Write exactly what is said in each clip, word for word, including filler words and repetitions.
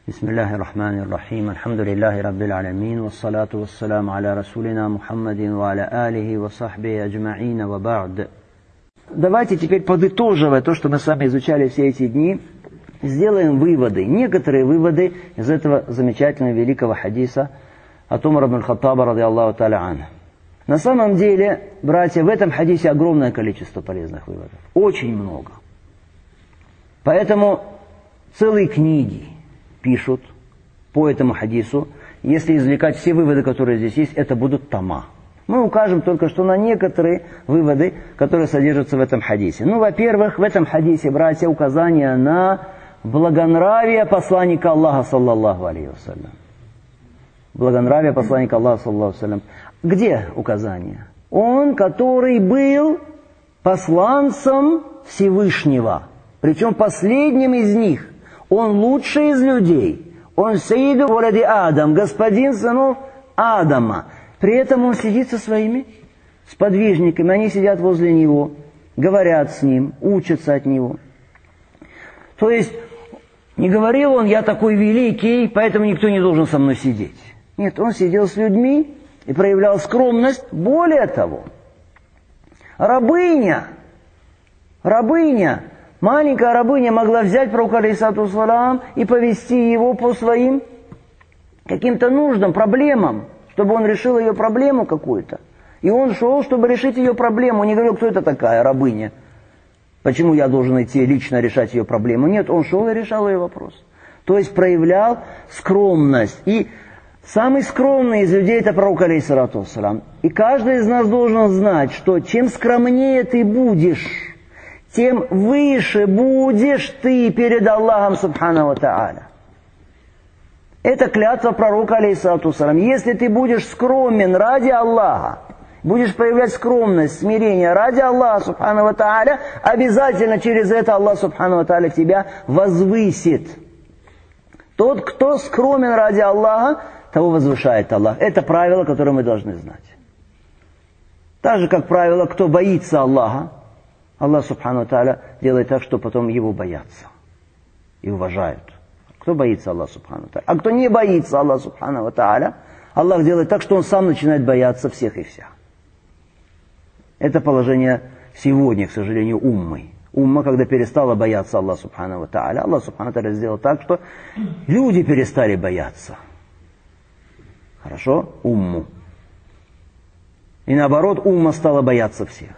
بسم الله الرحمن الرحيم الحمد لله رب العالمين والصلاة والسلام على رسولنا محمد وعلى آله وصحبه أجمعين وبعد. Давайте теперь, подытоживая то, что мы с вами изучали все эти дни, сделаем выводы, некоторые выводы из этого замечательного великого хадиса от Умара ибн Хаттаба ради Аллаху та'аля анху. На самом деле, братья, в этом хадисе огромное количество полезных выводов. Очень много. Поэтому целые книги пишут по этому хадису. Если извлекать все выводы, которые здесь есть, это будут тома. Мы укажем только что на некоторые выводы, которые содержатся в этом хадисе. Ну, во-первых, в этом хадисе, братья, указание на благонравие посланника Аллаха, саллаллаху алейхи вассалям. Благонравие посланника Аллаха, саллаллаху алейхи вассалям. Где указание? Он, который был посланцем Всевышнего, причем последним из них. Он лучший из людей. Он Саиду валади Адам, господин сынов Адама. При этом он сидит со своими сподвижниками. Они сидят возле него, говорят с ним, учатся от него. То есть, не говорил он, я такой великий, поэтому никто не должен со мной сидеть. Нет, он сидел с людьми и проявлял скромность. Более того, рабыня, рабыня, маленькая рабыня могла взять пророка алейхиссалату вассалам и повести его по своим каким-то нуждам, проблемам, чтобы он решил ее проблему какую-то. И он шел, чтобы решить ее проблему. Он не говорил, кто это такая рабыня, почему я должен идти лично решать ее проблему. Нет, он шел и решал ее вопрос. То есть проявлял скромность. И самый скромный из людей это пророк алейхиссалату вассалам. И каждый из нас должен знать, что чем скромнее ты будешь, тем выше будешь ты перед Аллахом субхану ва та'аля. Это клятва пророка алейхиссалату вассалам. Если ты будешь скромен ради Аллаха, будешь проявлять скромность, смирение ради Аллаха субхану ва та'аля, обязательно через это Аллах субхану ва та'аля тебя возвысит. Тот, кто скромен ради Аллаха, того возвышает Аллах. Это правило, которое мы должны знать. Так же, как правило, кто боится Аллаха, Аллах субхану ва та'аля делает так, что потом его боятся и уважают. Кто боится Аллаха субхану ва та'аля? А кто не боится Аллаха субхану ва та'аля, Аллах делает так, что он сам начинает бояться всех и вся. Это положение сегодня, к сожалению, уммы. Умма, когда перестала бояться Аллаха субхану ва та'аля, Аллах субхану ва та'аля сделал так, что люди перестали бояться. Хорошо? Умму. И наоборот, умма стала бояться всех.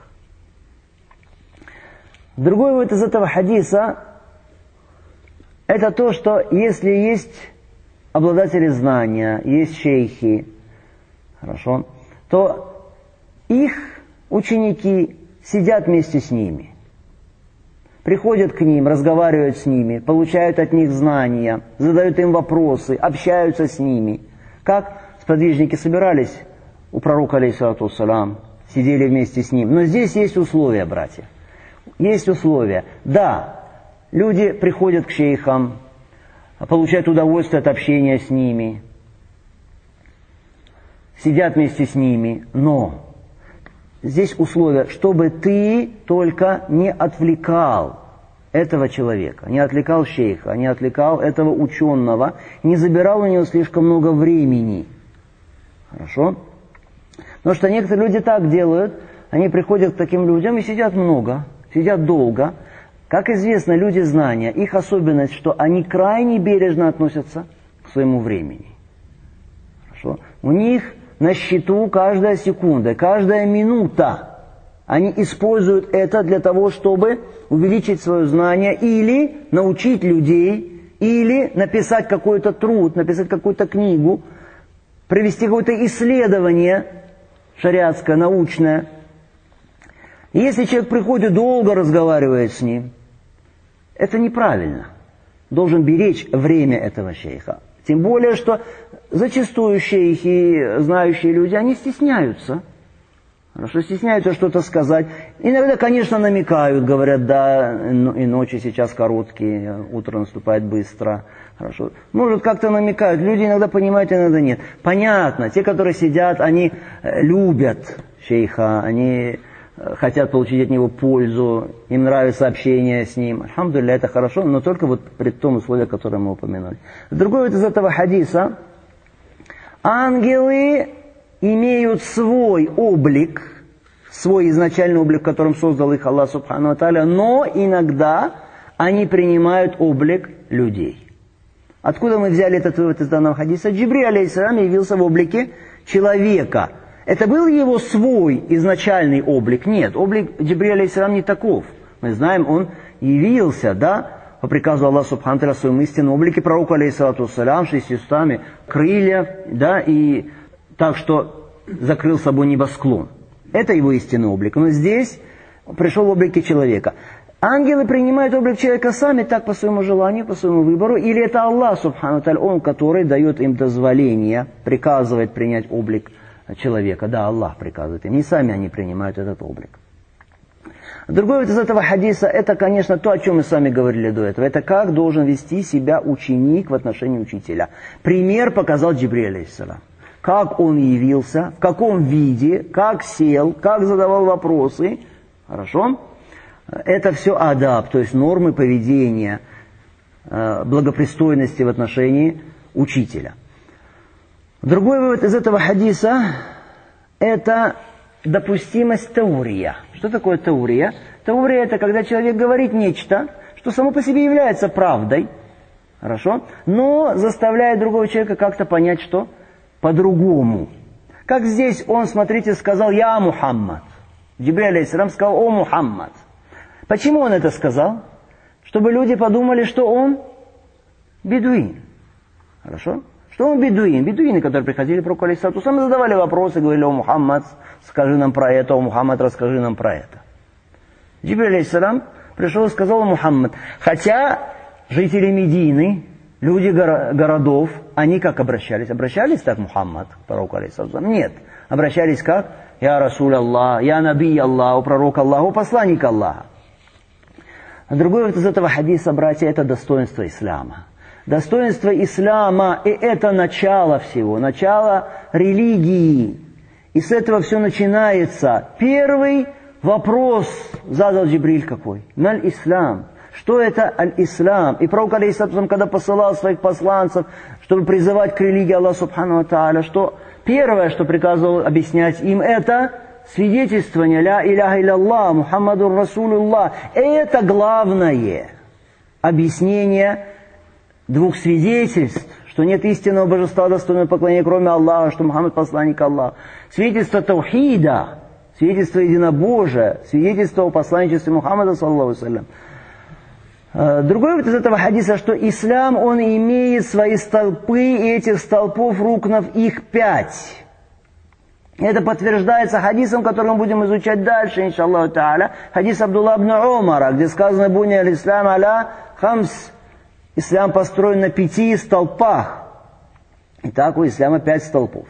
Другой вывод из этого хадиса – это то, что если есть обладатели знания, есть шейхи, хорошо, то их ученики сидят вместе с ними, приходят к ним, разговаривают с ними, получают от них знания, задают им вопросы, общаются с ними. Как сподвижники собирались у пророка алейхиссалату вассалам, сидели вместе с ним. Но здесь есть условия, братья. Есть условия. Да, люди приходят к шейхам, получают удовольствие от общения с ними, сидят вместе с ними, но здесь условия, чтобы ты только не отвлекал этого человека, не отвлекал шейха, не отвлекал этого ученого, не забирал у него слишком много времени. Хорошо? Потому что некоторые люди так делают, они приходят к таким людям и сидят много, сидят долго. Как известно, люди знания, их особенность, что они крайне бережно относятся к своему времени. Хорошо? У них на счету каждая секунда, каждая минута. Они используют это для того, чтобы увеличить свое знание или научить людей, или написать какой-то труд, написать какую-то книгу, провести какое-то исследование шариатское, научное. И если человек приходит, долго разговаривает с ним, это неправильно. Должен беречь время этого шейха. Тем более, что зачастую шейхи, знающие люди, они стесняются. Хорошо, стесняются что-то сказать. Иногда, конечно, намекают, говорят, да, и ночи сейчас короткие, утро наступает быстро. Хорошо. Может, как-то намекают. Люди иногда понимают, иногда нет. Понятно, те, которые сидят, они любят шейха, они хотят получить от него пользу, им нравится общение с ним. Альхамдулилля, это хорошо, но только вот при том условии, которое мы упомянули. Другой вот из этого хадиса. Ангелы имеют свой облик, свой изначальный облик, в котором создал их Аллах Субхану ва Тааля, но иногда они принимают облик людей. Откуда мы взяли этот вывод из данного хадиса? Джибриль алейхиссалям явился в облике человека. Это был его свой изначальный облик? Нет, облик Джибриля алейхиссалям не таков. Мы знаем, он явился, да, по приказу Аллаха Субхану ва Тааля в своем истинном облике пророку алейхиссалату вассалям, шестьюстами крылья, да, и так что закрыл собой небосклон. Это его истинный облик. Но здесь пришел в облике человека. Ангелы принимают облик человека сами, так по своему желанию, по своему выбору, или это Аллах Субхану ва Тааля, Он, который дает им дозволение, приказывает принять облик человека. Да, Аллах приказывает им, не сами они принимают этот облик. Другой вот из этого хадиса, это, конечно, то, о чем мы с вами говорили до этого. Это как должен вести себя ученик в отношении учителя. Пример показал Джибриль алейхиссалям. Как он явился, в каком виде, как сел, как задавал вопросы. Хорошо? Это все адаб, то есть нормы поведения, благопристойности в отношении учителя. Другой вывод из этого хадиса – это допустимость таурия. Что такое таурия? Таурия – это когда человек говорит нечто, что само по себе является правдой, хорошо, но заставляет другого человека как-то понять, что по-другому. Как здесь он, смотрите, сказал «Я Мухаммад». Джибриль алейхиссалям сказал «О Мухаммад». Почему он это сказал? Чтобы люди подумали, что он бедуин. Хорошо? Что он бедуин? Бедуины, которые приходили к пророку алейхиссалату вассалям, задавали вопросы, говорили: «О Мухаммад, скажи нам про это, о Мухаммад, расскажи нам про это». Джибриль алейхиссалям пришел и сказал: «О Мухаммад». Хотя жители Медины, люди горо- городов, они как обращались? Обращались так Мухаммад к пророку алейхиссалату вассалям? Нет. Обращались как? «Я Расуль Аллах», «Я Наби Аллах», «О пророк Аллах», «О посланник Аллаха». А другой вот из этого хадиса, братья, это достоинство ислама. Достоинство ислама, и это начало всего, начало религии. И с этого все начинается. Первый вопрос задал Джибриль какой? Маль ислам. Что это аль-ислам? И пророк алейхиссалам, когда посылал своих посланцев, чтобы призывать к религии Аллаха Субхану ва Тааля, что первое, что приказывал объяснять им, это свидетельствование «Ля иляха илlallah, Мухаммадур Расулуллах». Это главное объяснение двух свидетельств, что нет истинного божества, достойного поклонения, кроме Аллаха, что Мухаммад посланник Аллаха. Свидетельство таухида, свидетельство единобожия, свидетельство о посланничестве Мухаммада, саллаллаху алейхи вассалям. Другой вот из этого хадиса, что ислам, он имеет свои столпы, и этих столпов рукнов их пять. Это подтверждается хадисом, который мы будем изучать дальше, иншаллаху та'аля. Хадис Абдулла ибн Умара, где сказано: «Буни аль-ислам аля хамс». Ислам построен на пяти столпах. Итак, у ислама пять столпов.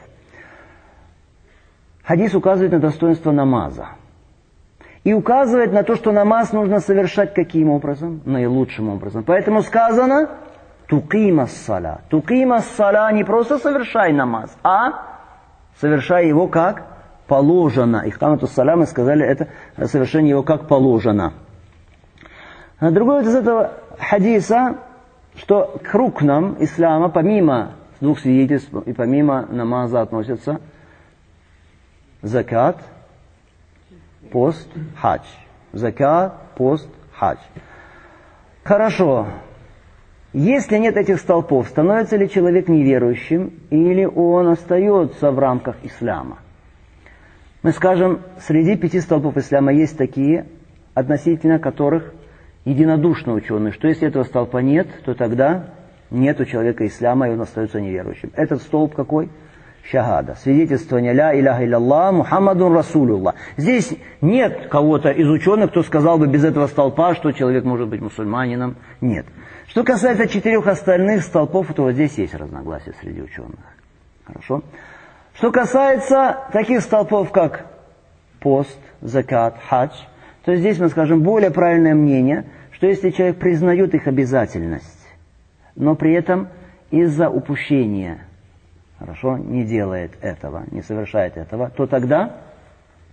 Хадис указывает на достоинство намаза. И указывает на то, что намаз нужно совершать каким образом? Наилучшим образом. Поэтому сказано «Тукима ссаля». Тукима ссаля, не просто совершай намаз, а совершай его как положено. Ихкамату ссаля, мы сказали, это совершение его как положено. А другой вот из этого хадиса, что к рукнам ислама, помимо двух свидетельств и помимо намаза, относятся закат, пост, хадж. Закат, пост, хадж. Хорошо. Если нет этих столпов, становится ли человек неверующим, или он остается в рамках ислама? Мы скажем, среди пяти столпов ислама есть такие, относительно которых единодушно ученые, что если этого столпа нет, то тогда нет у человека ислама, и он остается неверующим. Этот столб какой? Шахада. Свидетельствование «Ля иляха илlallah, Мухаммадун Расулуллах». Здесь нет кого-то из ученых, кто сказал бы без этого столпа, что человек может быть мусульманином. Нет. Что касается четырех остальных столпов, то вот здесь есть разногласия среди ученых. Хорошо? Что касается таких столпов, как пост, закат, хадж, то здесь мы скажем более правильное мнение, что если человек признает их обязательность, но при этом из-за упущения, хорошо, не делает этого, не совершает этого, то тогда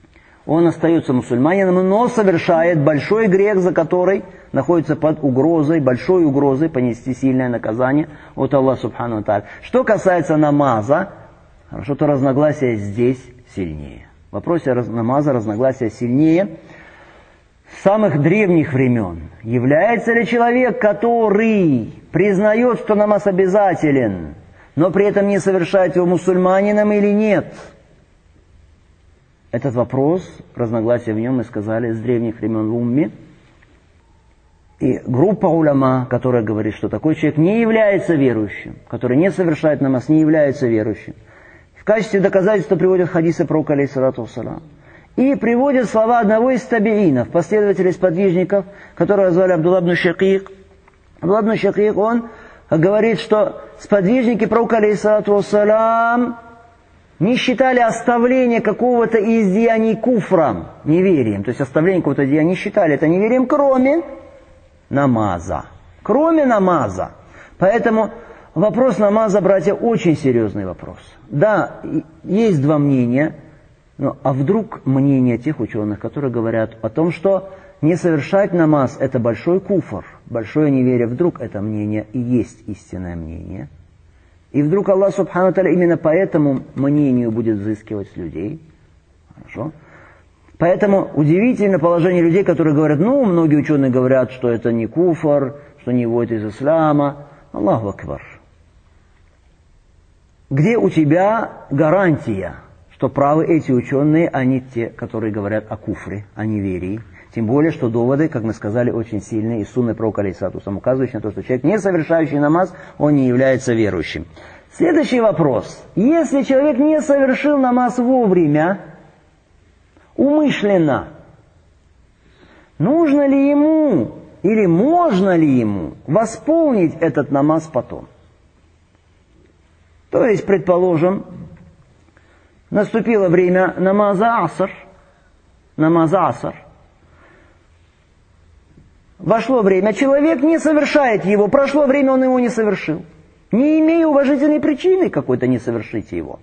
он остается мусульманином, но совершает большой грех, за который находится под угрозой, большой угрозой понести сильное наказание от Аллаха Субхану ва Тааля. Что касается намаза, хорошо, то разногласия здесь сильнее. В вопросе раз, намаза разногласия сильнее. С самых древних времен является ли человек, который признает, что намаз обязателен, но при этом не совершает его мусульманином или нет? Этот вопрос, разногласия в нем, мы сказали, с древних времен в умме. И группа уляма, которая говорит, что такой человек не является верующим, который не совершает намаз, не является верующим. В качестве доказательства приводят хадисы пророка, алейхиссалату вассалам. И приводят слова одного из табиинов, последователей сподвижников, которого звали Абдулла ибн Шакик. Абдулла ибн Шакик, он говорит, что сподвижники пророка, алейхиссалату вассалам, не считали оставление какого-то из деяний куфром, неверием. То есть оставление какого-то деяния не считали это неверием, кроме намаза. Кроме намаза. Поэтому вопрос намаза, братья, очень серьезный вопрос. Да, есть два мнения, но а вдруг мнение тех ученых, которые говорят о том, что не совершать намаз – это большой куфр, большое неверие, вдруг это мнение и есть истинное мнение. И вдруг Аллах Субхану ва Тааля именно по этому мнению будет взыскивать с людей. Хорошо? Поэтому удивительно положение людей, которые говорят, ну, многие ученые говорят, что это не куфр, что не вводит из ислама. Аллаху акбар. Где у тебя гарантия, что правы эти ученые, а не те, которые говорят о куфре, о неверии? Тем более, что доводы, как мы сказали, очень сильные из сунны пророка, алейхиссалату вассалам, указывающие на то, что человек, не совершающий намаз, он не является верующим. Следующий вопрос. Если человек не совершил намаз вовремя, умышленно, нужно ли ему или можно ли ему восполнить этот намаз потом? То есть, предположим, наступило время намаза аср, намаза аср, вошло время, человек не совершает его, прошло время, он его не совершил. Не имея уважительной причины какой-то не совершите его.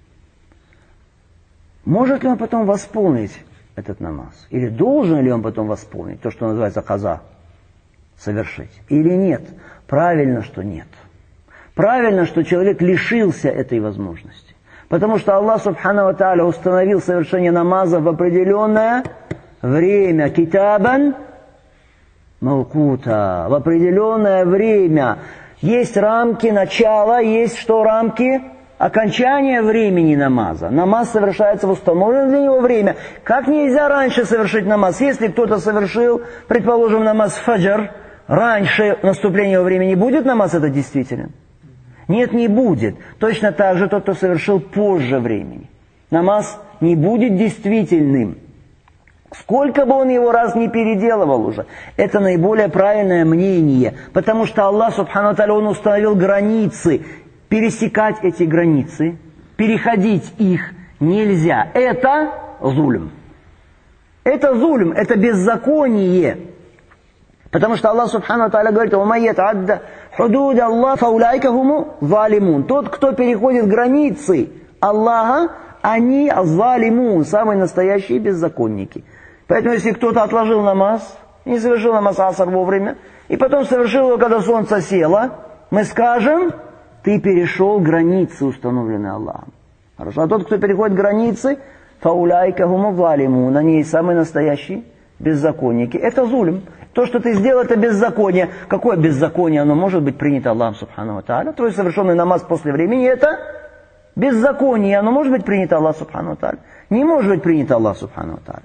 Может ли он потом восполнить этот намаз? Или должен ли он потом восполнить то, что называется каза, совершить? Или нет? Правильно, что нет. Правильно, что человек лишился этой возможности. Потому что Аллах Субхану ва Тааля установил совершение намаза в определенное время. Китабан мавкута. В определенное время. Есть рамки начала, есть что рамки окончания времени намаза. Намаз совершается в установленное для него время. Как нельзя раньше совершить намаз? Если кто-то совершил, предположим, намаз фаджр, раньше наступления его времени, будет намаз это действителен? Нет, не будет. Точно так же тот, кто совершил позже времени. Намаз не будет действительным. Сколько бы он его раз не переделывал уже. Это наиболее правильное мнение. Потому что Аллах Субхану ва Тааля, Он установил границы. Пересекать эти границы, переходить их нельзя. Это зульм. Это зульм, это беззаконие. Потому что Аллах Субхану ва Тааля говорит: «Ваман ятаадда худуда Аллах фаулайка хуму залимун». Тот, кто переходит границы Аллаха, они залимун, самые настоящие беззаконники. Поэтому, если кто-то отложил намаз, не совершил намаз аср вовремя, и потом совершил его, когда солнце село, мы скажем: ты перешел границы, установленные Аллахом. Хорошо? А тот, кто переходит границы, фауляйка хуму залимун, они есть самые настоящие беззаконники. Это зулим. То, что ты сделал, это беззаконие. Какое беззаконие? Оно может быть принято Аллахом Субхану ва Тааля. Твой совершенный намаз после времени — это беззаконие. Оно может быть принято Аллахом Субхану ва Тааля. Не может быть принято Аллахом Субхану ва Тааля.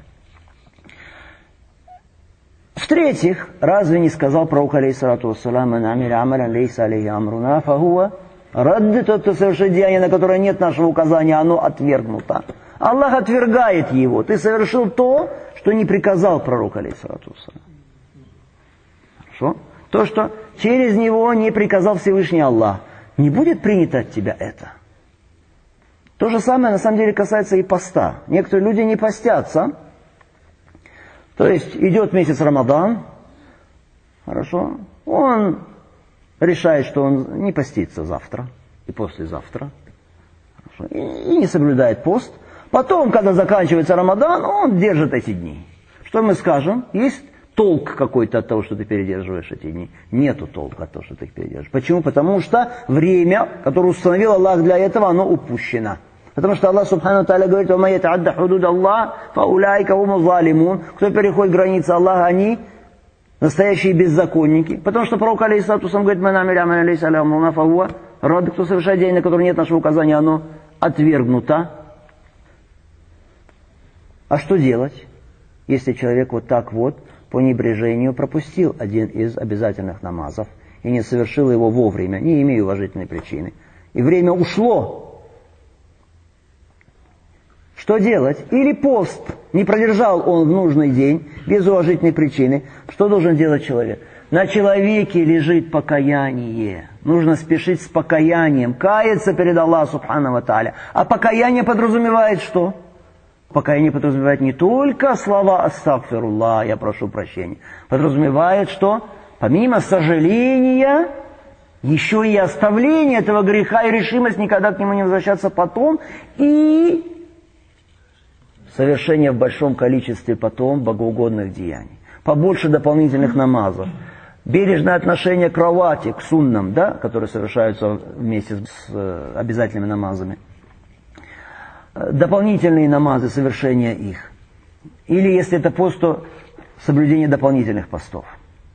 В-третьих, разве не сказал пророк, алейхиссалату вассалам: «Ман амиля амалян лейса алейхи амруна фахуа радд». Тот, кто совершит деяние, на которое нет нашего указания, оно отвергнуто. Аллах отвергает его. Ты совершил то, что не приказал пророк, алейхиссалату вассалам. Хорошо? То, что через него не приказал Всевышний Аллах. Не будет принято от тебя это. То же самое на самом деле касается и поста. Некоторые люди не постятся. То есть идет месяц Рамадан, хорошо, он решает, что он не постится завтра и послезавтра, хорошо, и, и не соблюдает пост. Потом, когда заканчивается Рамадан, он держит эти дни. Что мы скажем? Есть толк какой-то от того, что ты передерживаешь эти дни? Нету толка от того, что ты их передерживаешь. Почему? Потому что время, которое установил Аллах для этого, оно упущено. Потому что Аллах Субхану Тааля говорит: «Ва ма ятаадда худуд Аллах, фа уляйка хуму залимун». Кто переходит границы Аллаха, они настоящие беззаконники. Потому что пророк алейхиссалату вассалам говорит: «Ман амиля амалян лейса алейхи амрунаа фахуа рад». Кто совершает деяние, на котором нет нашего указания, оно отвергнуто. А что делать, если человек вот так вот по небрежению пропустил один из обязательных намазов и не совершил его вовремя, не имея уважительной причины, и время ушло? Что делать? Или пост не продержал он в нужный день, без уважительной причины. Что должен делать человек? На человеке лежит покаяние. Нужно спешить с покаянием, каяться перед Аллахом Субхану ва Тааля. А покаяние подразумевает что? Покаяние подразумевает не только слова «Астагфируллах», «я прошу прощения». Подразумевает что? Помимо сожаления, еще и оставление этого греха и решимость никогда к нему не возвращаться потом, и совершение в большом количестве потом богоугодных деяний. Побольше дополнительных намазов. Бережное отношение к кровати, к суннам, да, которые совершаются вместе с обязательными намазами. Дополнительные намазы, совершение их. Или если это пост, то соблюдение дополнительных постов.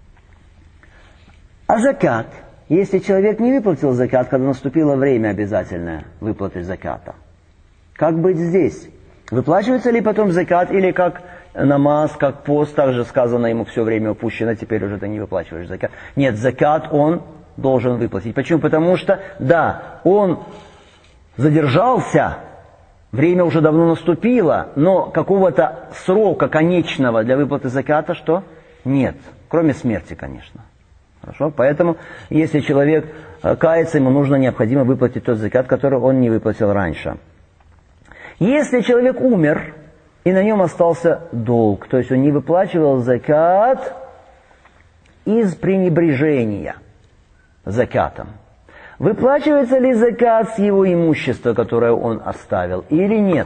А закат, если человек не выплатил закат, когда наступило время обязательное выплаты заката, как быть здесь? Выплачивается ли потом закат, или как намаз, как пост, также сказано ему все время упущено, теперь уже ты не выплачиваешь закат? Нет, закат он должен выплатить. Почему? Потому что, да, он задержался, время уже давно наступило, но какого-то срока конечного для выплаты заката что? Нет, кроме смерти, конечно. Хорошо? Поэтому, если человек кается, ему нужно необходимо выплатить тот закат, который он не выплатил раньше. Если человек умер, и на нем остался долг, то есть он не выплачивал закат из пренебрежения закатом, выплачивается ли закат с его имущества, которое он оставил, или нет?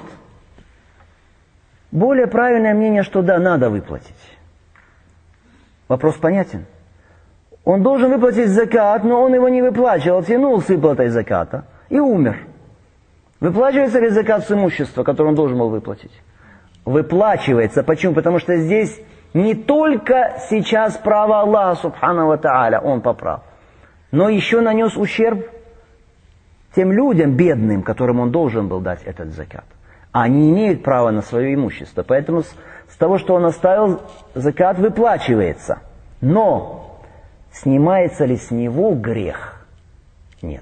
Более правильное мнение, что да, надо выплатить. Вопрос понятен? Он должен выплатить закат, но он его не выплачивал, тянул с выплатой заката и умер. Выплачивается ли закат с имущества, которое он должен был выплатить? Выплачивается. Почему? Потому что здесь не только сейчас право Аллаха Субхану ва Тааля, он поправ, но еще нанес ущерб тем людям бедным, которым он должен был дать этот закат. Они имеют право на свое имущество. Поэтому с, с того, что он оставил, закат выплачивается. Но снимается ли с него грех? Нет.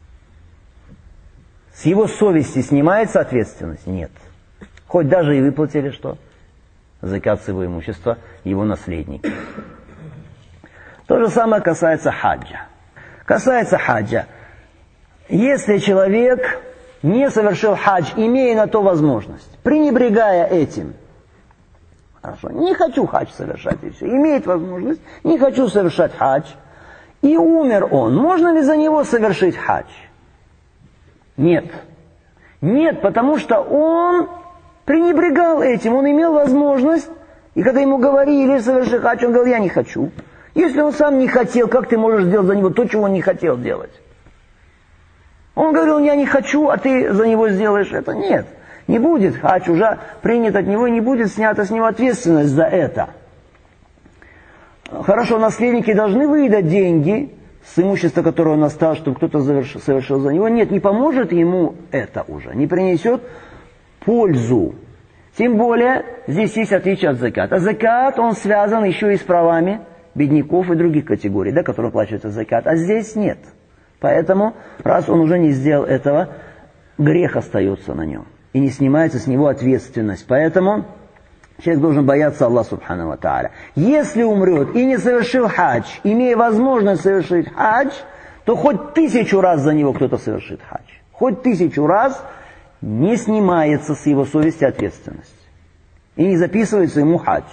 С его совести снимается ответственность? Нет. Хоть даже и выплатили что? Закат с его имущества его наследники. То же самое касается хаджа. Касается хаджа. Если человек не совершил хадж, имея на то возможность, пренебрегая этим, хорошо, не хочу хадж совершать, и все, имеет возможность, не хочу совершать хадж, и умер он, можно ли за него совершить хадж? Нет. Нет, потому что он пренебрегал этим, он имел возможность, и когда ему говорили соверши хадж, он говорил: я не хочу. Если он сам не хотел, как ты можешь сделать за него то, чего он не хотел делать? Он говорил: я не хочу, а ты за него сделаешь это. Нет, не будет хадж уже принят от него, и не будет снята с него ответственность за это. Хорошо, наследники должны выдать деньги с имущества, которое он оставил, чтобы кто-то совершил, совершил за него. Нет, не поможет ему это уже, не принесет пользу. Тем более, здесь есть отличие от заката. Закат, он связан еще и с правами бедняков и других категорий, да, которые оплачиваются закат. А здесь нет. Поэтому, раз он уже не сделал этого, грех остается на нем. И не снимается с него ответственность. Поэтому человек должен бояться Аллаха Субхану ва Тааля. Если умрет и не совершил хадж, имея возможность совершить хадж, то хоть тысячу раз за него кто-то совершит хадж. Хоть тысячу раз не снимается с его совести ответственность. И не записывается ему хадж.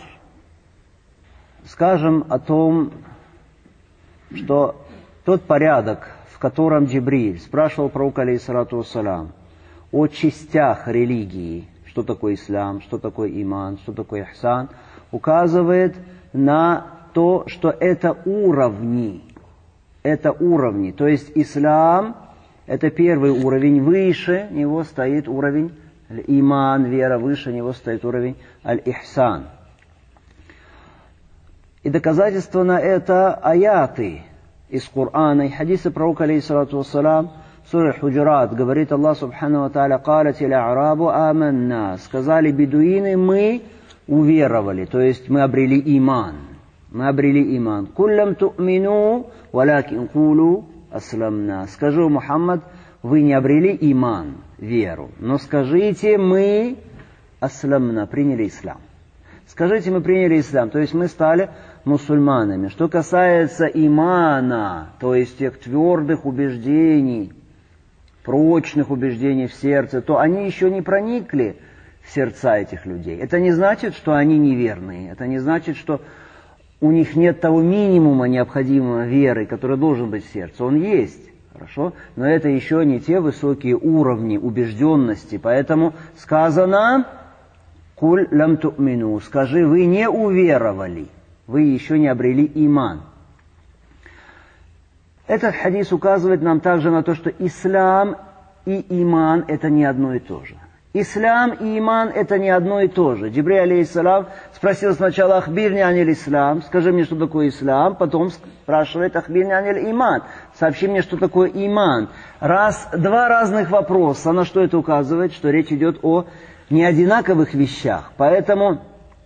Скажем о том, что тот порядок, в котором Джибриль спрашивал пророка алейхиссалату вассалям о частях религии, что что такое ислам, что такое иман, что такое ихсан, указывает на то, что это уровни. Это уровни. То есть ислам – это первый уровень, выше него стоит уровень иман, вера, выше него стоит уровень аль-ихсан. И доказательство на это аяты из Корана и хадисы пророка, алейхиссалату вассалам, сура Худжурат, говорит Аллах субхану ва тааля: «Калат иля арабу аманна». Сказали бедуины, мы уверовали, то есть мы обрели иман. Мы обрели иман. «Куллям ту'мину, валякин кулу асламна». Скажи, Мухаммад, вы не обрели иман, веру, но скажите, мы асламна, приняли ислам. Скажите, мы приняли ислам, то есть мы стали мусульманами. Что касается имана, то есть тех твердых убеждений, прочных убеждений в сердце, то они еще не проникли в сердца этих людей. Это не значит, что они неверные, это не значит, что у них нет того минимума необходимого веры, который должен быть в сердце. Он есть, хорошо, но это еще не те высокие уровни убежденности. Поэтому сказано: «Куль лям ту'мину», скажи, вы не уверовали, вы еще не обрели иман. Этот хадис указывает нам также на то, что ислам и иман – это не одно и то же. Ислам и иман – это не одно и то же. Джибриль, алейхиссалам, спросил сначала: «Ахбирни аниль ислам», скажи мне, что такое ислам, потом спрашивает: «Ахбирни аниль иман», сообщи мне, что такое иман. Раз, два разных вопроса, на что это указывает? Что речь идет о неодинаковых вещах. Поэтому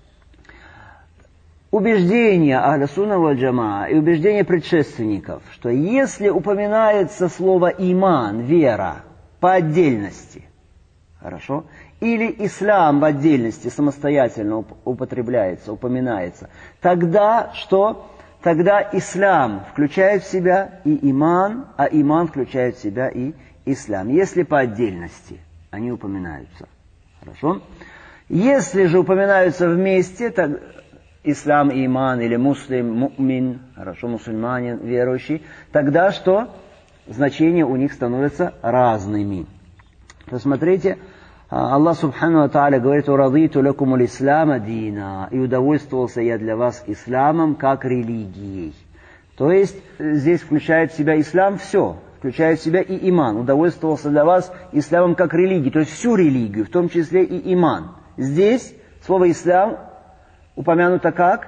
убеждение Ахля Сунна валь Джамаа и убеждение предшественников, что если упоминается слово иман, вера, по отдельности, хорошо, или ислам в отдельности самостоятельно употребляется, упоминается, тогда что? Тогда ислам включает в себя и иман, а иман включает в себя и ислам, если по отдельности они упоминаются. Хорошо? Если же упоминаются вместе, так ислам и иман, или муслим, му'мин, хорошо, мусульманин, верующий, тогда что? Значения у них становятся разными. Посмотрите, Аллах субхану ва тааля говорит: «Урадиту лакумул ислама дина», и удовольствовался я для вас исламом как религией. То есть здесь включает в себя ислам все, включает в себя и иман. Удовольствовался для вас исламом как религией, то есть всю религию, в том числе и иман. Здесь слово ислам упомянуто как?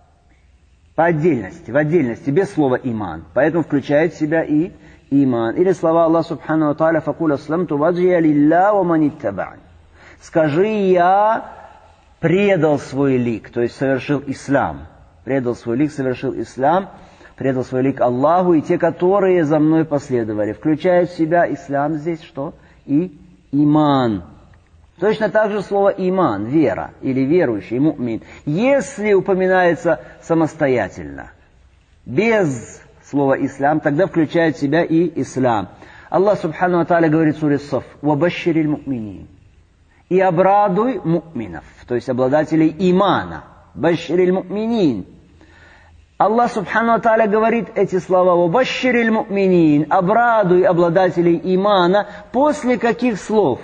По отдельности, в отдельности, без слова иман. Поэтому включает в себя и иман. Или слова Аллаха субхану ва тааля: «Факуль аслямту ваджия лилля ва ман иттаба'ани». Скажи, я предал свой лик, то есть совершил ислам. Предал свой лик, совершил ислам, предал свой лик Аллаху, и те, которые за мной последовали. Включает в себя ислам здесь что? И иман. Точно так же слово иман, вера, или верующий, му'мин, если упоминается самостоятельно, без слова ислам, тогда включает в себя и ислам. Аллах субхану ва тааля говорит в суре Саф: «Вабашшириль му'минин», и обрадуй му'минов, то есть обладателей имана. Башшириль му'минин. Аллах субхану ва тааля говорит эти слова: «Вабашшириль му'минин», обрадуй обладателей имана, после каких слов?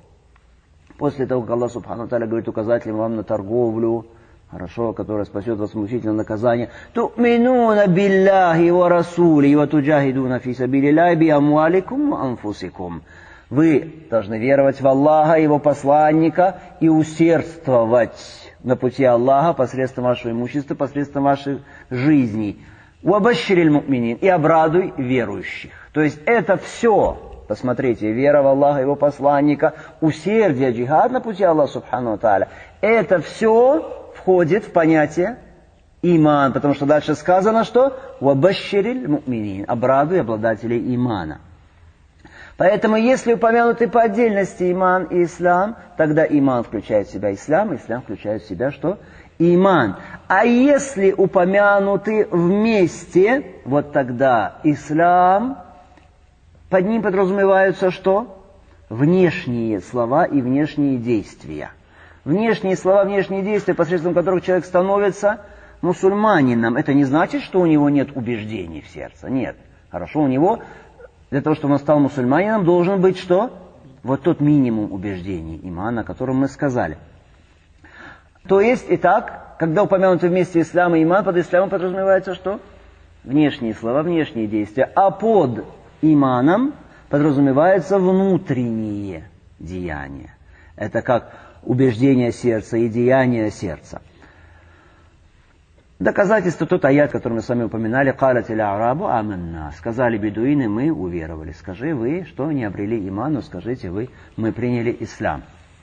После того, как Аллах субхану ва тааля говорит указателям вам на торговлю, хорошо, которая спасет вас от мучительного наказания: «Ту'минуна билляхи ва расули ва туджахидуна фи сабилилляхи би амваликум ва анфусикум». Вы должны веровать в Аллаха, Его посланника, и усердствовать на пути Аллаха посредством вашего имущества, посредством ваших жизней. «Вабашшириль му'минин», и обрадуй верующих. То есть это все. Посмотрите, вера в Аллаха, Его посланника, усердие, джихад на пути Аллаха субхану ва тааля. Это все входит в понятие иман, потому что дальше сказано, что «Вабашшириль му'минин», обрадуй обладателей имана. Поэтому, если упомянуты по отдельности иман и ислам, тогда иман включает в себя ислам, ислам включает в себя что? Иман. А если упомянуты вместе, вот тогда ислам, под ним подразумеваются что? Внешние слова и внешние действия. Внешние слова, внешние действия, посредством которых человек становится мусульманином. Это не значит, что у него нет убеждений в сердце. Нет. Хорошо, у него, для того, чтобы он стал мусульманином, должен быть что? Вот тот минимум убеждений имана, о котором мы сказали. То есть, итак, когда упомянуты вместе ислам и иман, под исламом подразумевается что? Внешние слова, внешние действия. А под иманом подразумевается внутренние деяния. Это как убеждение сердца и деяние сердца. Доказательство тот аят, который мы с вами упоминали, «Калат иля арабу аманна». Сказали бедуины, мы уверовали. Скажи вы, что не обрели иман, но скажите вы, мы приняли ислам.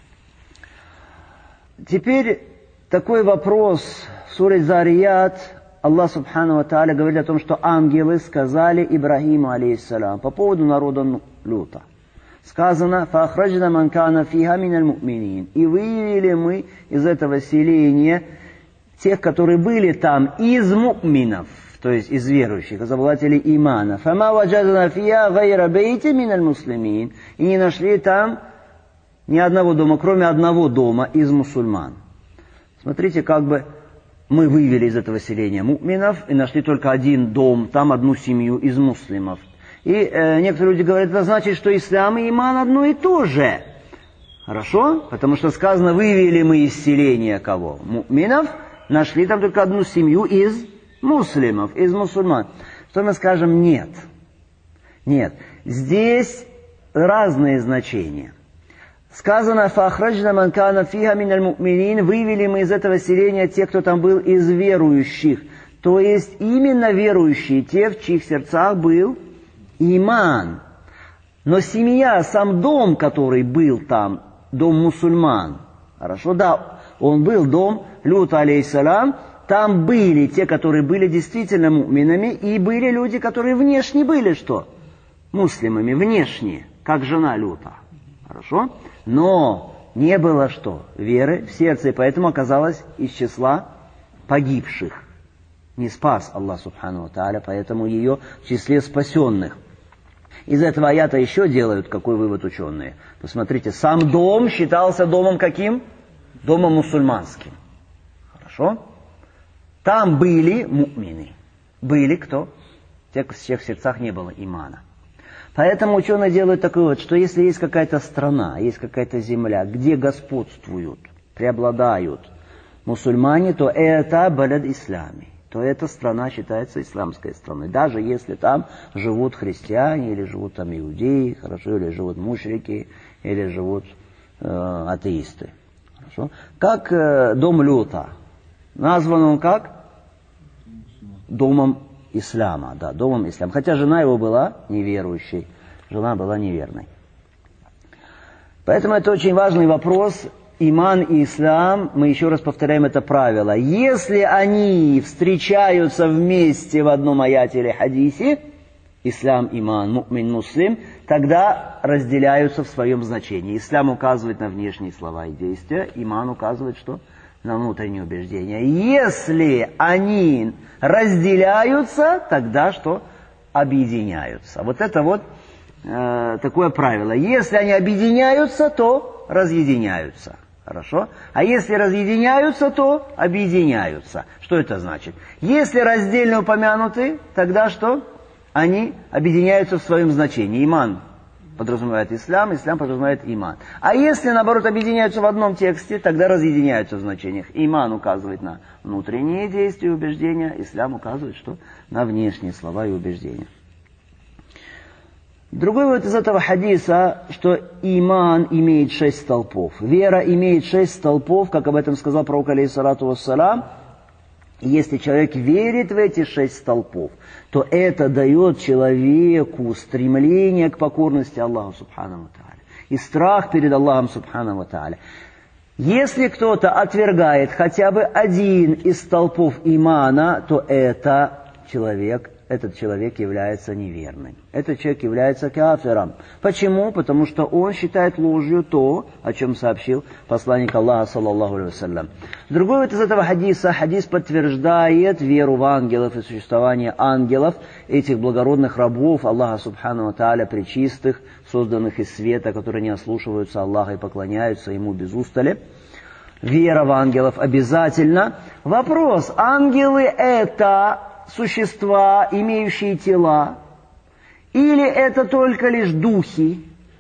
Теперь такой вопрос в суре Зарият. Аллах субхану ва тааля говорит о том, что ангелы сказали Ибрахиму алейхиссалям по поводу народа Лута. Сказано, «Фаахраджна ман кана фиха миналь му'минин». И выявили мы из этого селения тех, которые были там, из му'минов, то есть из верующих, из обладателей имана. «Фама ваджадна фиха гайра бейти миналь муслимин». И не нашли там ни одного дома, кроме одного дома из мусульман. Смотрите, как бы мы вывели из этого селения му'минов и нашли только один дом, там одну семью из муслимов. И э, некоторые люди говорят, это значит, что ислам и иман одно и то же. Хорошо? Потому что сказано, вывели мы из селения кого? Му'минов, нашли там только одну семью из муслимов, из мусульман. Что мы скажем? Нет. Нет. Здесь разные значения. Сказано, «Фахраджна ман кана фиха миналь му'минин», вывели мы из этого селения тех, кто там был из верующих. То есть именно верующие, те, в чьих сердцах был иман. Но семья, сам дом, который был там, дом мусульман, хорошо, да, он был дом Лута алейхиссалям, там были те, которые были действительно му'минами, и были люди, которые внешне были что? Муслимами, внешне, как жена Лута. Хорошо? Но не было что? Веры в сердце, и поэтому оказалось из числа погибших. Не спас Аллах субхану ва тааля, поэтому ее в числе спасенных. Из этого аята еще делают какой вывод ученые. Посмотрите, сам дом считался домом каким? Домом мусульманским. Хорошо? Там были му'мины. Были кто? Те, в чьих сердцах не было имана. Поэтому ученые делают такой вот, что если есть какая-то страна, есть какая-то земля, где господствуют, преобладают мусульмане, то это балад ислами. То эта страна считается исламской страной. Даже если там живут христиане, или живут там иудеи, хорошо, или живут мушрики, или живут э, атеисты. Хорошо? Как э, дом Люта. Назван он как? Домом ислама. Да, домом ислама. Хотя жена его была неверующей. Жена была неверной. Поэтому это очень важный вопрос. Иман и ислам, мы еще раз повторяем это правило. Если они встречаются вместе в одном аяте или хадисе, ислам, иман, му'мин, муслим, тогда разделяются в своем значении. Ислам указывает на внешние слова и действия, иман указывает что? На внутренние убеждения. Если они разделяются, тогда что? Объединяются. Вот это вот э, такое правило. Если они объединяются, то разъединяются. Хорошо? А если разъединяются, то объединяются. Что это значит? Если раздельно упомянуты, тогда что? Они объединяются в своем значении. Иман подразумевает ислам, ислам подразумевает иман. А если, наоборот, объединяются в одном тексте, тогда разъединяются в значениях. Иман указывает на внутренние действия и убеждения, ислам указывает что? На внешние слова и убеждения. Другой вывод из этого хадиса, что иман имеет шесть столпов. Вера имеет шесть столпов, как об этом сказал пророк алейхиссалату вассалам. И если человек верит в эти шесть столпов, то это дает человеку стремление к покорности Аллаху субхану ва тааля. И страх перед Аллахом субхану ва тааля. Если кто-то отвергает хотя бы один из столпов имана, то это человек этот человек является неверным. Этот человек является кафиром. Почему? Потому что он считает ложью то, о чем сообщил посланник Аллаха, саллаллаху алейхи вассалям. Другой вот из этого хадиса, хадис подтверждает веру в ангелов и существование ангелов, этих благородных рабов Аллаха, субхану ва тааля, пречистых, созданных из света, которые не ослушиваются Аллаха и поклоняются Ему без устали. Вера в ангелов обязательно. Вопрос, ангелы это существа, имеющие тела, или это только лишь духи,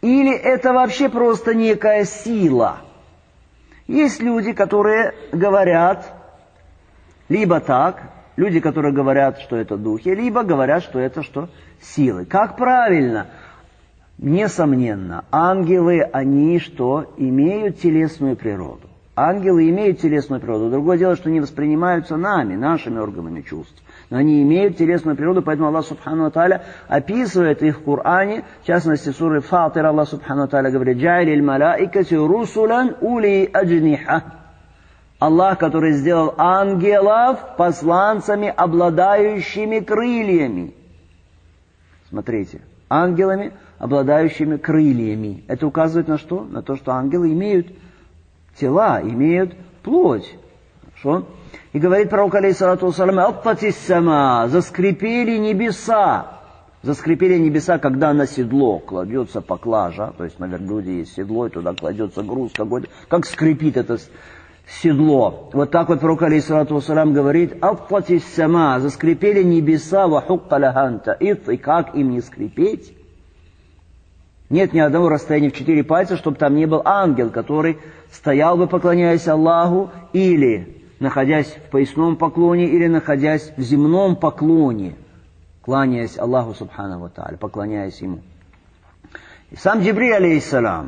Или это вообще просто некая сила? Есть люди, которые говорят либо так, люди, которые говорят, что это духи, либо говорят, что это что? Силы. Как правильно? Несомненно, ангелы, они что? Имеют телесную природу. Ангелы имеют телесную природу. Другое дело, что они воспринимаются нами, нашими органами чувств. Но они имеют телесную природу, поэтому Аллах Субхану ва Тааля описывает их в Коране, в частности, в суре Фатир Аллах Субхану ва Тааля говорит: «Джайлиль малаикати русулян ули аджниха». Аллах, который сделал ангелов посланцами, обладающими крыльями. Смотрите, ангелами, обладающими крыльями. Это указывает на что? На то, что ангелы имеют тела, имеют плоть. Хорошо? И говорит пророк, алейхиссалату вассалам: «Аттатис сама», заскрипели небеса. Заскрипели небеса, когда на седло кладется поклажа, то есть на верблюде есть седло, и туда кладется груз какой-то, как скрипит это седло. Вот так вот пророк, алейхиссалату вассалам, говорит: «Аттатис сама», заскрипели небеса, ва хукка лахан та'ит, и как им не скрипеть? Нет ни одного расстояния в четыре пальца, чтобы там не был ангел, который стоял бы, поклоняясь Аллаху, или находясь в поясном поклоне, или находясь в земном поклоне, кланяясь Аллаху Субхану ва Тааля, поклоняясь Ему. И сам Джибриль, алейхиссалам,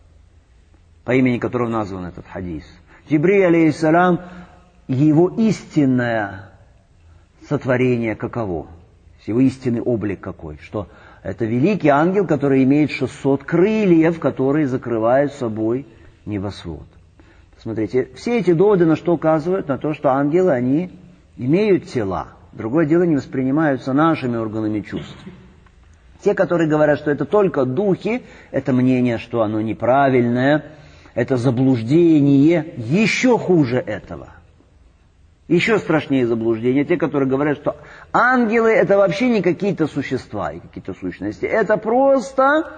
по имени которого назван этот хадис, Джибриль, алейхиссалам, его истинное сотворение каково? Его истинный облик какой? Что это великий ангел, который имеет шестьсот крыльев, которые закрывают собой небосвод. Смотрите, все эти доводы на что указывают? На то, что ангелы, они имеют тела. Другое дело, не воспринимаются нашими органами чувств. Те, которые говорят, что это только духи, это мнение, что оно неправильное, это заблуждение, еще хуже этого. Еще страшнее заблуждение. Те, которые говорят, что ангелы это вообще не какие-то существа и какие-то сущности. Это просто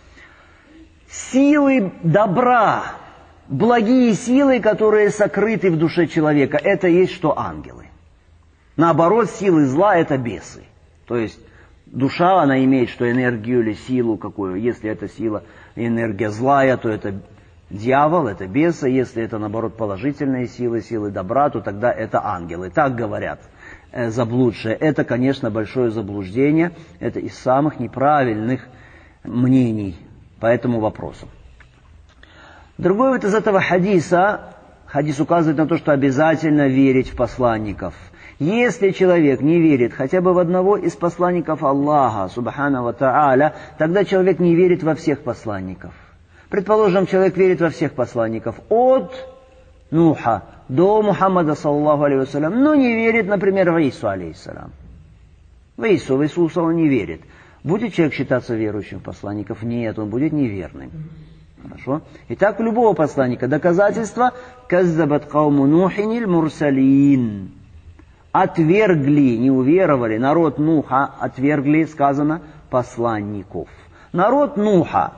силы добра, благие силы, которые сокрыты в душе человека. Это есть что ангелы. Наоборот, силы зла это бесы. То есть душа, она имеет что энергию или силу какую. Если это сила, энергия злая, то это дьявол, это бесы. Если это, наоборот, положительные силы, силы добра, то тогда это ангелы. Так говорят э, заблудшие. Это, конечно, большое заблуждение. Это из самых неправильных мнений по этому вопросу. Другой вот из этого хадиса, хадис указывает на то, что обязательно верить в посланников. Если человек не верит хотя бы в одного из посланников Аллаха, Субхану ва Тааля, тогда человек не верит во всех посланников. Предположим, человек верит во всех посланников от Нуха до Мухаммада, саллаллаху алейхи вассалям, но не верит, например, в Ису, алейхиссалам. В Ису, в Иисуса он не верит. Будет человек считаться верующим в посланников? Нет, он будет неверным. Хорошо? Итак, у любого посланника доказательство «Каззабат кауму Нухиниль мурсалин». Отвергли, не уверовали, народ Нуха отвергли, сказано, посланников. Народ Нуха,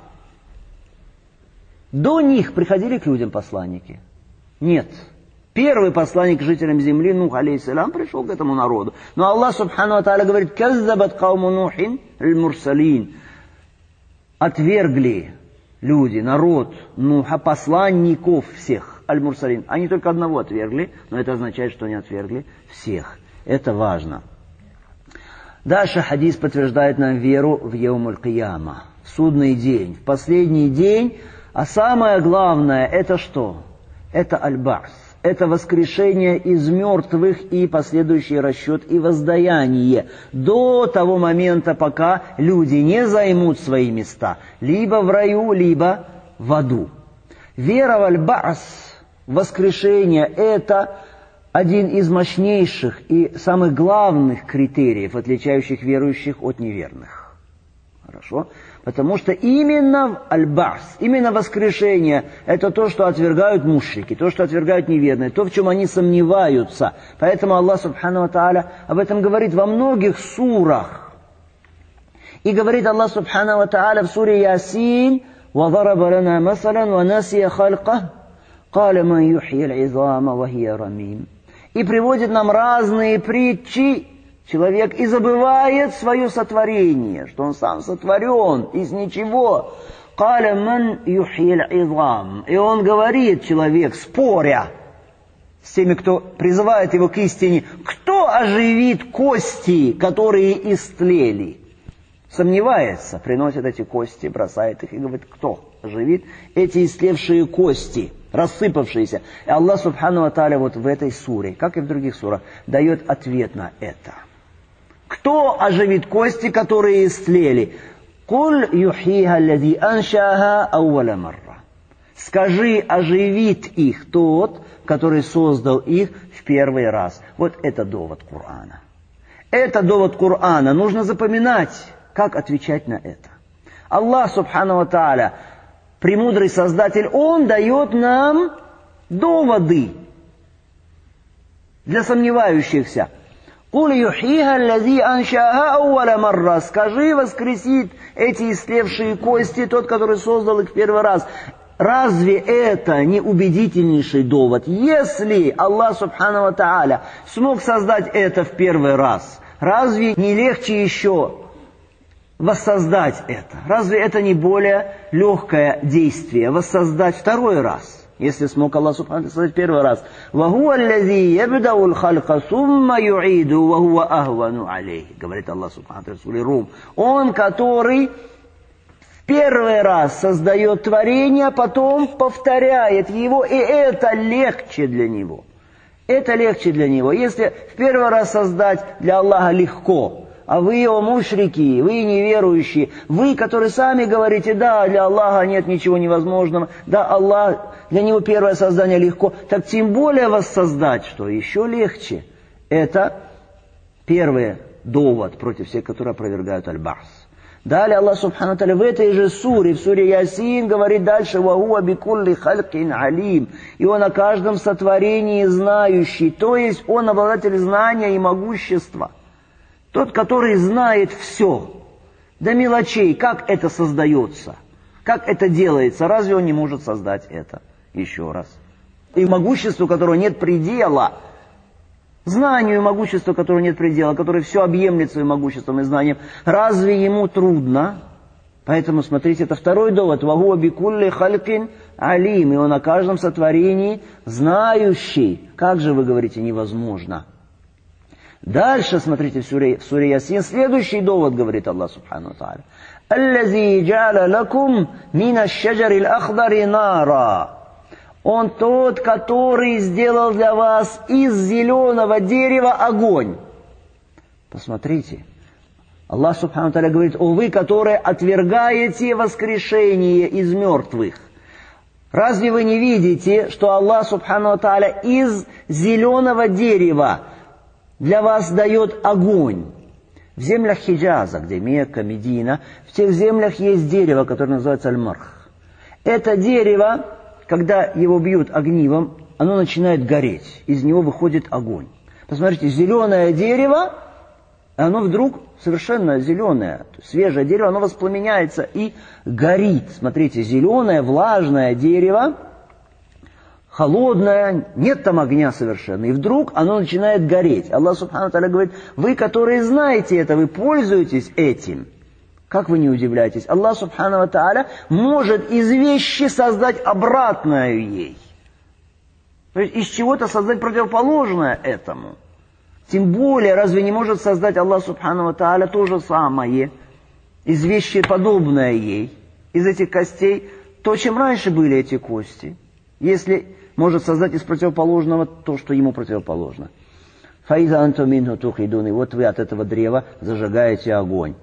до них приходили к людям посланники? Нет. Первый посланник к жителям земли, Нух, алейхиссалям, пришел к этому народу. Но Аллах, субхану ва тааля, говорит, «Каззабат кауму Нухин аль-мурсалин». Отвергли люди, народ Нуха, посланников всех, аль-мурсалин. Они только одного отвергли, но это означает, что они отвергли всех. Это важно. Дальше хадис подтверждает нам веру в Яумуль Кияма, в судный день, в последний день. А самое главное, это что? Это аль-Ба'с. Это воскрешение из мертвых и последующий расчет и воздаяние до того момента, пока люди не займут свои места, либо в раю, либо в аду. Вера в аль-Ба'с, воскрешение, это один из мощнейших и самых главных критериев, отличающих верующих от неверных. Хорошо? Потому что именно аль-Ба'с, именно воскрешение, это то, что отвергают мушрики, то, что отвергают неверные, то, в чем они сомневаются. Поэтому Аллах Субхану ва Тааля об этом говорит во многих сурах. И говорит Аллах Субхану ва Тааля в суре Ясин: وَضَرَبَ لَنَا مَثَلًا وَنَسِيَ خَلْقَهُ قَالَ مَنْ يُحْيِي الْعِظَامَ وَهِيَ رَمِيمٌ. И приводит нам разные притчи. Человек и забывает свое сотворение, что он сам сотворен из ничего. «Каля ман юхиль изам». И он говорит, человек, споря с теми, кто призывает его к истине, кто оживит кости, которые истлели? Сомневается, приносит эти кости, бросает их и говорит, кто оживит эти истлевшие кости, рассыпавшиеся. И Аллах Субхану ва Тааля вот в этой суре, как и в других сурах, дает ответ на это. Кто оживит кости, которые истлели? «Куль юхиха аллади аншаха ауаля марра». Скажи, оживит их тот, который создал их в первый раз. Вот это довод Корана. Это довод Корана. Нужно запоминать, как отвечать на это. Аллах Субхану ва Тааля, премудрый Создатель, Он дает нам доводы для сомневающихся. «Куль юхиха аллади аншаха ауаля марра». Скажи, воскресит эти истлевшие кости тот, который создал их в первый раз. Разве это не убедительнейший довод? Если Аллах Субхану ва Тааля смог создать это в первый раз, разве не легче еще воссоздать это? Разве это не более легкое действие, воссоздать второй раз? Если смог Аллах Субхану создать первый раз. «Вахуа аллази ябдау аль-халка сумма юиду вахуа ахвану алейхи», говорит Аллах Субхану ва Тааля. Он, который в первый раз создает творение, потом повторяет его, и это легче для него. Это легче для него. Если в первый раз создать для Аллаха легко, а вы, о мушрики, вы неверующие, вы, которые сами говорите, да, для Аллаха нет ничего невозможного, да, Аллах, для Него первое создание легко, так тем более воссоздать, что еще легче. Это первый довод против всех, которые опровергают аль-Бахс. Далее Аллах Субхану Тааля в этой же суре, в суре Ясин, говорит дальше, «Вахуа бикулли халькин алим», и Он о каждом сотворении знающий, то есть Он обладатель знания и могущества. Тот, который знает все, до мелочей, как это создается, как это делается, разве он не может создать это? Еще раз. И могуществу, которого нет предела, знанию и могуществу, которого нет предела, который все объемлет своим могуществом и знанием, разве ему трудно? Поэтому, смотрите, это второй довод. «Вахуа бикулли халькин алим», и он о каждом сотворении знающий. Как же вы говорите, невозможно? Дальше, смотрите, в суре, в суре Ясин, следующий довод, говорит Аллах Субхану ва Тааля. «Аллази джа'аля лакум мина шаджарил ахдари нара». Он тот, который сделал для вас из зеленого дерева огонь. Посмотрите, Аллах Субхану ва Тааля говорит, о вы, которые отвергаете воскрешение из мертвых. Разве вы не видите, что Аллах Субхану ва Тааля из зеленого дерева для вас дает огонь? В землях Хиджаза, где Мекка, Медина, в тех землях есть дерево, которое называется аль-марх. Это дерево, когда его бьют огнивом, оно начинает гореть, из него выходит огонь. Посмотрите, зеленое дерево, оно вдруг совершенно зеленое, свежее дерево, оно воспламеняется и горит. Смотрите, зеленое, влажное дерево, холодное, нет там огня совершенно, и вдруг оно начинает гореть. Аллах Субхану ва Тааля говорит, вы, которые знаете это, вы пользуетесь этим. Как вы не удивляетесь? Аллах Субхану ва Тааля может из вещи создать обратное ей. То есть из чего-то создать противоположное этому. Тем более, разве не может создать Аллах Субхану ва Тааля то же самое, из вещи подобное ей, из этих костей, то, чем раньше были эти кости, если может создать из противоположного то, что ему противоположно. «Фаиза антум минху тухидун», и вот вы от этого древа зажигаете огонь.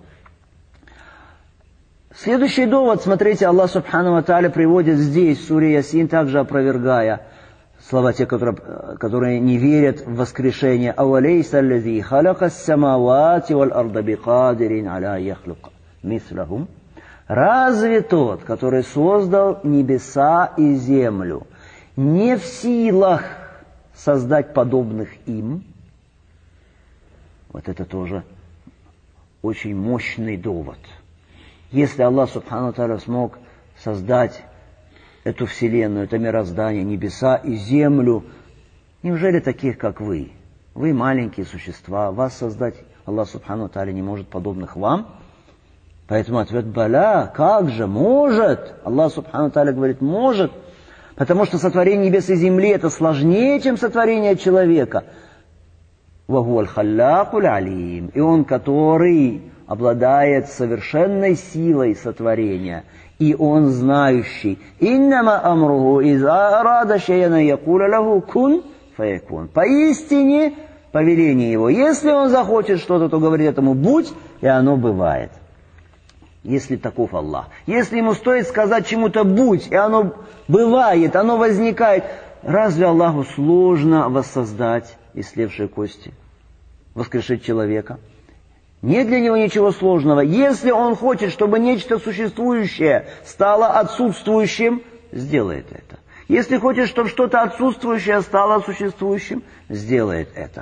Следующий довод, смотрите, Аллах Субхану ва Тааля приводит здесь, в суре Ясин, также опровергая слова тех, которые, которые не верят в воскрешение. «Ауалейса аллази халяка ас-самавати валь арда бикадирин аля яхлука мислахум». Разве тот, который создал небеса и землю, не в силах создать подобных им? Вот это тоже очень мощный довод. Если Аллах Субхану ва Тааля смог создать эту вселенную, это мироздание, небеса и землю, неужели таких, как вы? Вы маленькие существа, вас создать Аллах Субхану ва Тааля не может подобных вам? Поэтому ответ «Баля», как же, может. Аллах Субхану Тааля говорит «может». Потому что сотворение небес и земли это сложнее, чем сотворение человека. «Вахуаль халлякуль алим». И он, который обладает совершенной силой сотворения. И он знающий. «Иннама амруху иза арада шаяна якуля лаху кун фаякун». Поистине, повеление его. Если он захочет что-то, то говорит этому «будь», и оно бывает. Если таков Аллах. Если ему стоит сказать чему-то «будь», и оно бывает, оно возникает. Разве Аллаху сложно воссоздать ислевшие кости? Воскрешить человека? Нет для него ничего сложного. Если он хочет, чтобы нечто существующее стало отсутствующим, сделает это. Если хочет, чтобы что-то отсутствующее стало существующим, сделает это.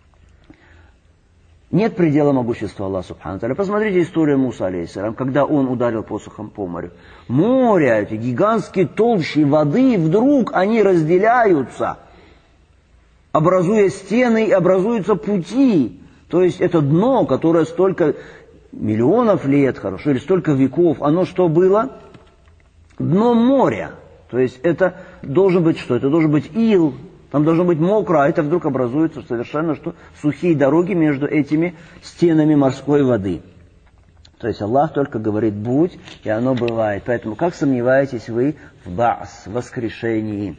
Нет предела могущества Аллаха Субхану Тааля. Посмотрите историю Муса, алейхиссалям, когда он ударил посохом по морю. Море, эти гигантские толщи воды, вдруг они разделяются, образуя стены и образуются пути. То есть это дно, которое столько миллионов лет, хорошо, или столько веков, оно что было? Дно моря. То есть это должен быть что? Это должен быть ил. Там должно быть мокро, а это вдруг образуются совершенно что? Сухие дороги между этими стенами морской воды. То есть Аллах только говорит «будь», и оно бывает. Поэтому как сомневаетесь вы в ба'с, в воскрешении?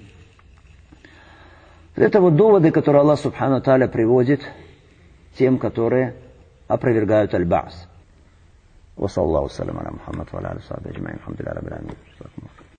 Это вот доводы, которые Аллах Субхану Тааля приводит тем, которые опровергают аль-ба'с. Ва саллаллаху салям аля Мухаммад ва аля алихи ва сахбихи аджмаин. Алхамдулиллахи раббил аламин.